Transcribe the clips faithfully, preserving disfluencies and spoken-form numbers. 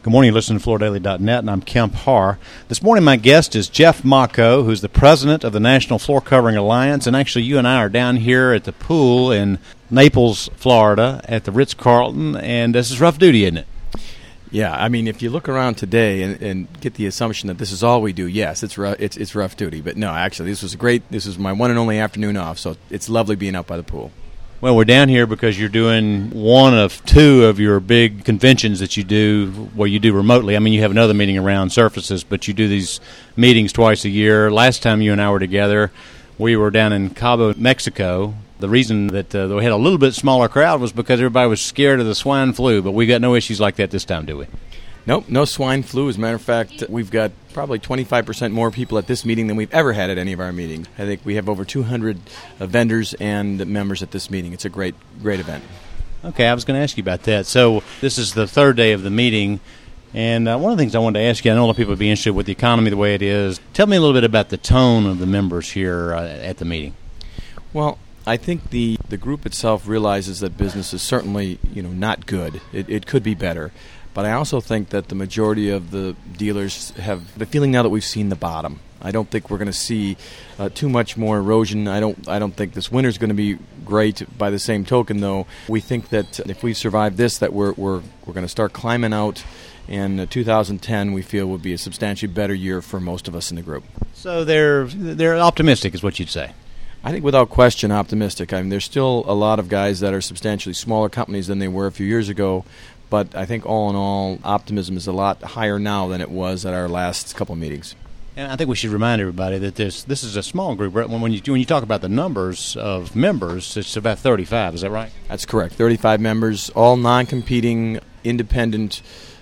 Good morning, you listen to Florida Daily dot net, and I'm Kemp Harr. This morning my guest is Jeff Mocco, who's the president of the National Floor Covering Alliance, and actually you and I are down here at the pool in Naples, Florida, at the Ritz-Carlton, and this is rough duty, isn't it? Yeah, I mean, if you look around today and, and get the assumption that this is all we do, yes, it's rough, it's it's rough duty. But no, actually, this was great. This was my one and only afternoon off, so it's lovely being out by the pool. Well, we're down here because you're doing one of two of your big conventions that you do where you do remotely. I mean, you have another meeting around surfaces, but you do these meetings twice a year. Last time you and I were together, we were down in Cabo, Mexico. The reason that uh, we had a little bit smaller crowd was because everybody was scared of the swine flu, but we got no issues like that this time, do we? Nope, no swine flu. As a matter of fact, we've got probably twenty-five percent more people at this meeting than we've ever had at any of our meetings. I think we have over two hundred uh, vendors and members at this meeting. It's a great, great event. Okay, I was going to ask you about that. So this is the third day of the meeting, and uh, one of the things I wanted to ask you, I know a lot of people would be interested with the economy the way it is. Tell me a little bit about the tone of the members here uh, at the meeting. Well, I think the, the group itself realizes that business is certainly, you know, not good. It, it could be better. But I also think that the majority of the dealers have the feeling now that we've seen the bottom. I don't think we're going to see uh, too much more erosion. I don't I don't think this winter's going to be great. By the same token, though, we think that if we survive this, that we're we're we're going to start climbing out. And uh, two thousand ten, we feel, will be a substantially better year for most of us in the group. So they're they're optimistic, is what you'd say. I think without question optimistic. I mean, there's still a lot of guys that are substantially smaller companies than they were a few years ago. But I think all in all, optimism is a lot higher now than it was at our last couple of meetings. And I think we should remind everybody that this this is a small group. Right? When you when you talk about the numbers of members, it's about thirty-five. Is that right? That's correct. thirty-five members, all non-competing, independent,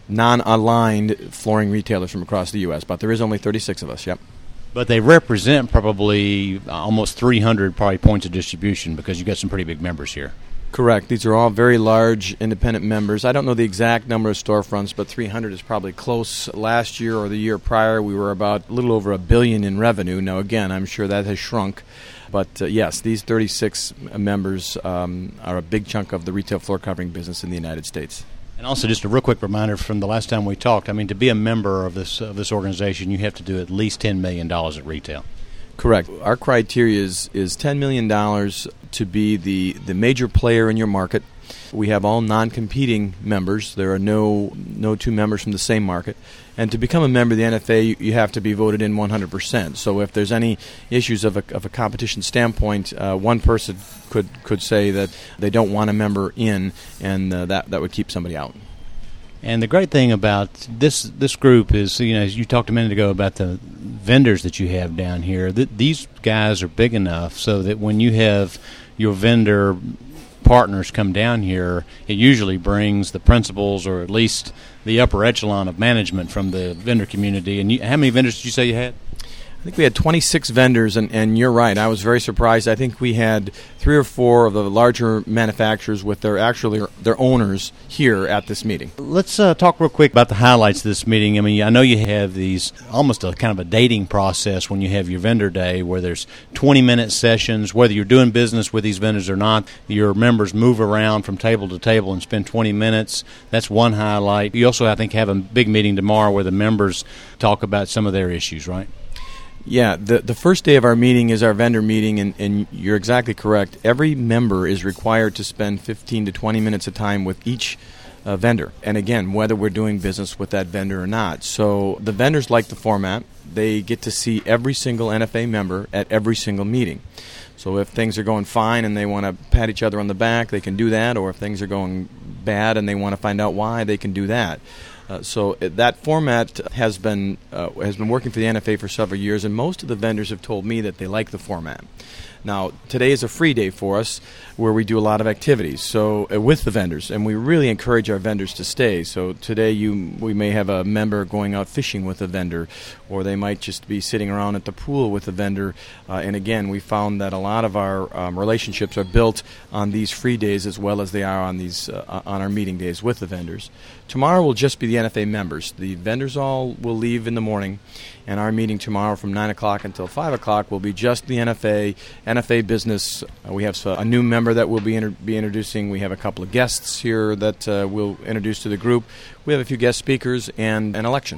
non-aligned flooring retailers from across the U S But there is only thirty-six of us. Yep. But they represent probably almost three hundred probably points of distribution because you've got some pretty big members here. Correct. These are all very large independent members. I don't know the exact number of storefronts, but three hundred is probably close. Last year or the year prior, we were about a little over a billion in revenue. Now, again, I'm sure that has shrunk. But, uh, yes, these thirty-six members um, are a big chunk of the retail floor covering business in the United States. And also, just a real quick reminder from the last time we talked, I mean, to be a member of this of this organization, you have to do at least ten million dollars at retail. Correct. Our criteria is, is ten million dollars to be the, the major player in your market. We have all non-competing members. There are no no two members from the same market. And to become a member of the N F A, you, you have to be voted in one hundred percent. So if there's any issues of a, of a competition standpoint, uh, one person could, could say that they don't want a member in, and uh, that, that would keep somebody out. And the great thing about this this group is, you know, as you talked a minute ago about the vendors that you have down here, th- these guys are big enough so that when you have your vendor partners come down here, it usually brings the principals or at least the upper echelon of management from the vendor community. And you, how many vendors did you say you had? I think we had twenty-six vendors, and, and you're right. I was very surprised. I think we had three or four of the larger manufacturers with their actually their owners here at this meeting. Let's uh, talk real quick about the highlights of this meeting. I mean, I know you have these almost a kind of a dating process when you have your vendor day where there's twenty-minute sessions. Whether you're doing business with these vendors or not, your members move around from table to table and spend twenty minutes. That's one highlight. You also, I think, have a big meeting tomorrow where the members talk about some of their issues, right? Yeah, the the first day of our meeting is our vendor meeting, and, and you're exactly correct. Every member is required to spend fifteen to twenty minutes of time with each uh, vendor. And again, whether we're doing business with that vendor or not. So the vendors like the format. They get to see every single N F A member at every single meeting. So if things are going fine and they want to pat each other on the back, they can do that. Or if things are going bad and they want to find out why, they can do that. Uh, so uh, that format has been uh, has been working for the N F A for several years, and most of the vendors have told me that they like the format. Now, today is a free day for us where we do a lot of activities so uh, with the vendors, and we really encourage our vendors to stay. So today you we may have a member going out fishing with a vendor, or they might just be sitting around at the pool with a vendor. Uh, and again, we found that a lot of our um, relationships are built on these free days as well as they are on these uh, on our meeting days with the vendors. Tomorrow will just be the the N F A members. The vendors all will leave in the morning, and our meeting tomorrow from nine o'clock until five o'clock will be just the N F A, N F A business. Uh, we have a new member that we'll be, inter- be introducing. We have a couple of guests here that uh, we'll introduce to the group. We have a few guest speakers and an election.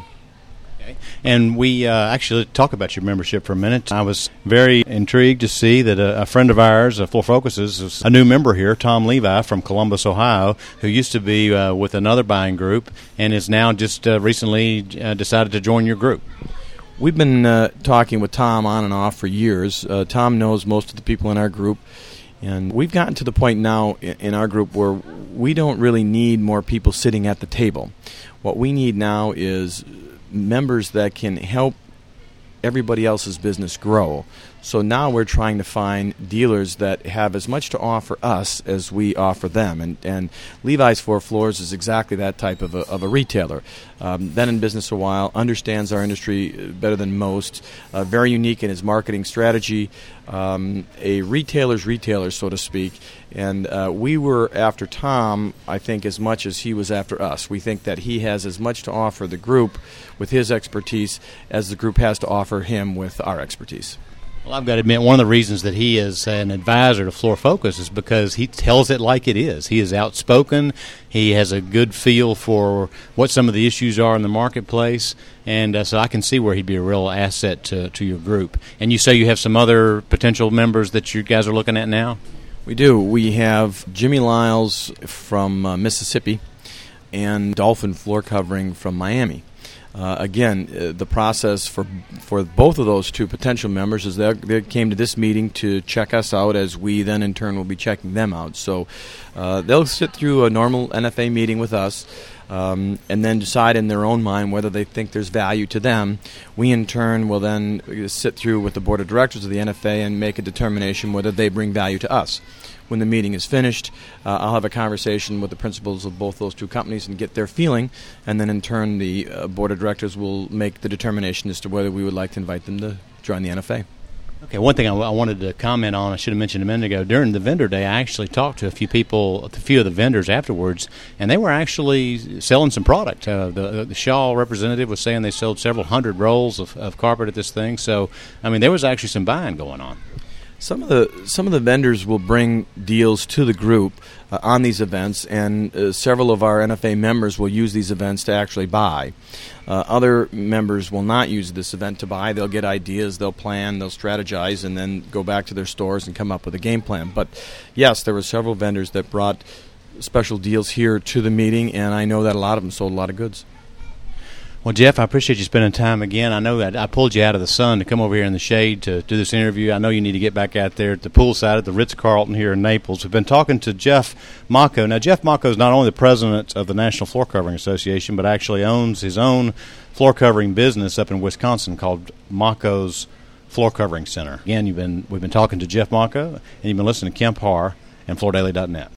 And we uh, actually talk about your membership for a minute. I was very intrigued to see that a, a friend of ours, uh, Floor Focuses, is a new member here, Tom Levi from Columbus, Ohio, who used to be uh, with another buying group and is now just uh, recently uh, decided to join your group. We've been uh, talking with Tom on and off for years. Uh, Tom knows most of the people in our group, and we've gotten to the point now in, in our group where we don't really need more people sitting at the table. What we need now is members that can help everybody else's business grow. So now we're trying to find dealers that have as much to offer us as we offer them. And, and Levi's Four Floors is exactly that type of a, of a retailer. Um, been in business a while, understands our industry better than most, uh, very unique in his marketing strategy, um, a retailer's retailer, so to speak. And uh, we were after Tom, I think, as much as he was after us. We think that he has as much to offer the group with his expertise as the group has to offer him with our expertise. Well, I've got to admit, one of the reasons that he is an advisor to Floor Focus is because he tells it like it is. He is outspoken. He has a good feel for what some of the issues are in the marketplace, and uh, so I can see where he'd be a real asset to, to your group. And you say you have some other potential members that you guys are looking at now? We do. We have Jimmy Lyles from uh, Mississippi and Dolphin Floor Covering from Miami. Uh, again, uh, the process for for both of those two potential members is they they came to this meeting to check us out, as we then in turn will be checking them out. So uh, they'll sit through a normal N F A meeting with us um, and then decide in their own mind whether they think there's value to them. We in turn will then sit through with the board of directors of the N F A and make a determination whether they bring value to us. When the meeting is finished, uh, I'll have a conversation with the principals of both those two companies and get their feeling, and then in turn the uh, board of directors will make the determination as to whether we would like to invite them to join the N F A. Okay, one thing I, w- I wanted to comment on, I should have mentioned a minute ago, during the vendor day, I actually talked to a few people, a few of the vendors afterwards, and they were actually selling some product. Uh, the, the Shaw representative was saying they sold several hundred rolls of, of carpet at this thing, so, I mean, there was actually some buying going on. Some of the some of the vendors will bring deals to the group uh, on these events, and uh, several of our N F A members will use these events to actually buy. Uh, other members will not use this event to buy. They'll get ideas, they'll plan, they'll strategize, and then go back to their stores and come up with a game plan. But yes, there were several vendors that brought special deals here to the meeting, and I know that a lot of them sold a lot of goods. Well, Jeff, I appreciate you spending time again. I know that I pulled you out of the sun to come over here in the shade to do this interview. I know you need to get back out there at the poolside at the Ritz-Carlton here in Naples. We've been talking to Jeff Mocco. Now, Jeff Mocco is not only the president of the National Floor Covering Association, but actually owns his own floor covering business up in Wisconsin called Mocco's Floor Covering Center. Again, you've been we've been talking to Jeff Mocco, and you've been listening to Kemp Harr and Floor Daily dot net.